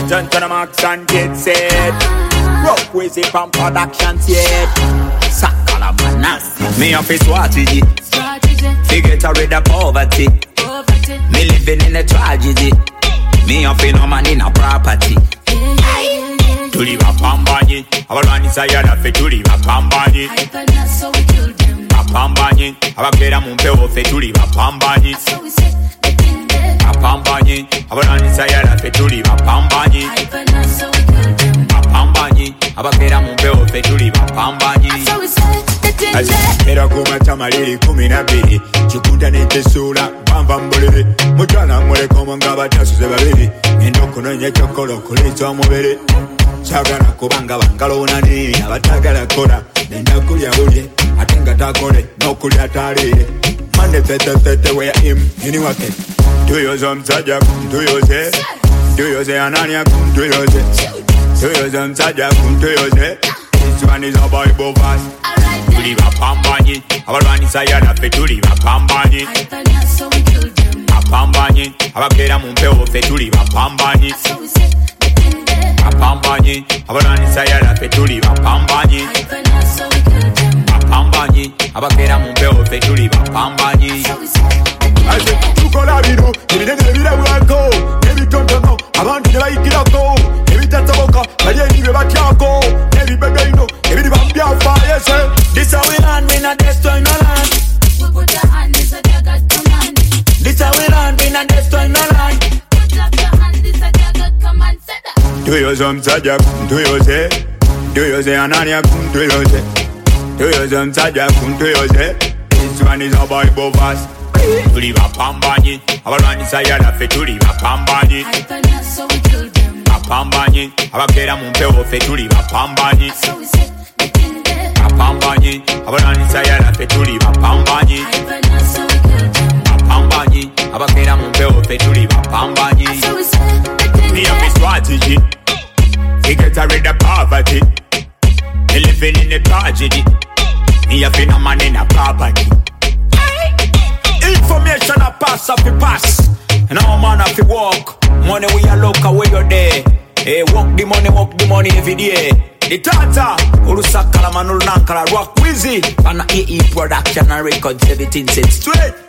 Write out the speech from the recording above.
Attention to the max and get set. Rock with it from production yet. Sakala man, me off his strategy. To get rid of poverty. Me living in a tragedy. Me off no man in a property. Tuli wapambanye, abalwani sayala fe tuli wapambanye. Wapambanye, abakera mumpewo fe tuli wapambanye. Wapambanye, abalwani sayala fe tuli wapambanye. Wapambanye, abakera mumpewo fe tuli wapambanye. Era kuma tamaliri 12 chikuta netesula bamba mbulire mutana mule komo ngabatasuze babiri endoko nonye chokolo kulitwa mubere chagana kubanga bangalo unani abatagala kola nenda kulya bulye atenga takole nokulya talire mande tete we him iniwake tuyozo msaja kumtuyoze tuyoze anania kumtuyoze tuyozo msaja kumtuyoze this one is a Bible verse. Tuli wapambanye, abalwani sayala fe tuli wapambanye. Wapambanye, abakera mumpewo fe tuli wapambanye. Wapambanye, abalwani sayala fe tuli wapambanye. Wapambanye, abakera mumpewo fe tuli wapambanye. Ase tukola bino, ebinene birabwako, ebitontono, abantu ne bayigirako, ebitataboka, bali ebibe batyako, ebibebeino, ebiri bambyafa, yes. This how we land, we not destroy no land. We put your hand, this a God command. This how we land, we not destroy no land. Put up your hand, this a God command. Say that. Tuyozo msaja kumtuyoze, tuyoze anania kumtuyoze, tuyozo msaja kumtuyoze. This one is a Bible verse. Tuli wapambanye, abalwani sayala fe tuli wapambanye. So we kill them. Wapambanye, abakera mumpewo fe tuli wapambanye. So we set the thing there. Wapambanye, abalwani sayala fe tuli wapambanye. So we kill them. Wapambanye, abakera mumpewo fe tuli wapambanye. So we set the thing Me have a strategy to get rid of poverty. Me living in a tragedy. Me have no man in a property. Information a pass off the pass. And all man have to walk. Money we a look away you're there. Hey, walk the money every day. The Tata, Urusakala Manul Nankala, Rock Wizzy, and EE production and records, everything said straight.